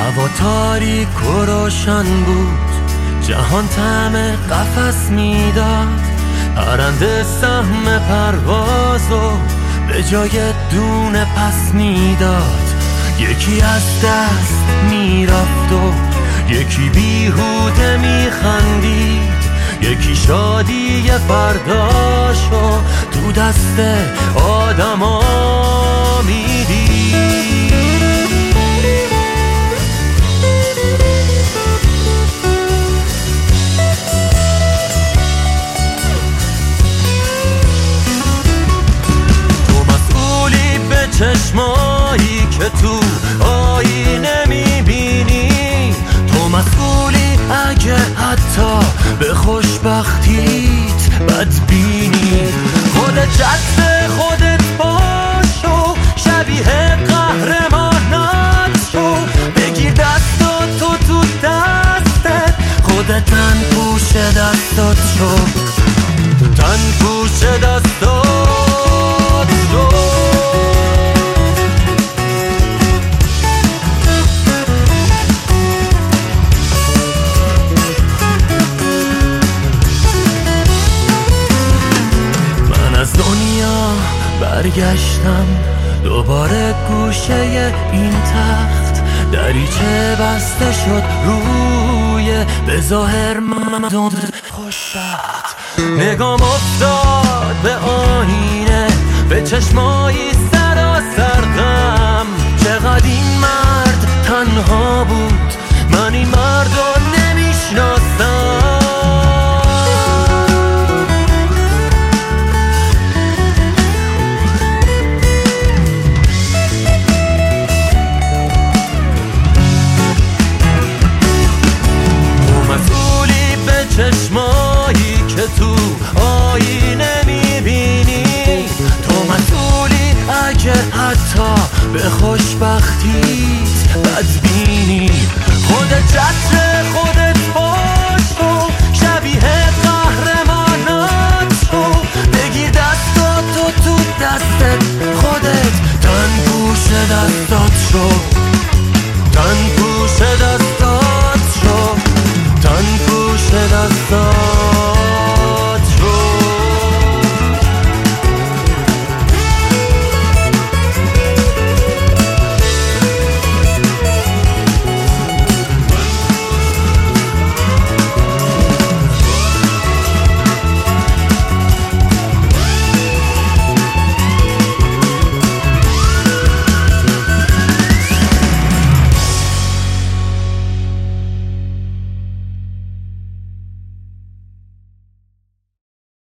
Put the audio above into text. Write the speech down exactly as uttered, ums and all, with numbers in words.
هوا تاریک و روشن بود، جهان طعم قفس میداد، پرنده سهم پروازو به جای دونه پس میداد. یکی از دست میرفت و یکی بیهوده میخندید، یکی شادی فرداشو تو دست آدما میدید. تو مسئولی به چشمایی که تو آینه میبینی، تو مسئولی اگه حتی به خوشبختیت بدبینی. خودت جذب خودت باشو، شبیه قهرمانات شو، بگیر دستاتو تو دستت، خودت تن پوش دستات شو، تن پوش دستات شو. از دنیا برگشتم دوباره گوشه این تخت، دریچه بسته شد روی به ظاهر ممدون خوشبخت. نگام افتاد به آینه، به چشمایی سراسرغم، چقدر این مرد تنها بود، من این مرد رو نمیشناسم. چشمایی که تو آینه میبینی، تو مسئولی اگه حتی به خوشبختیت بدبینی. خودت جسر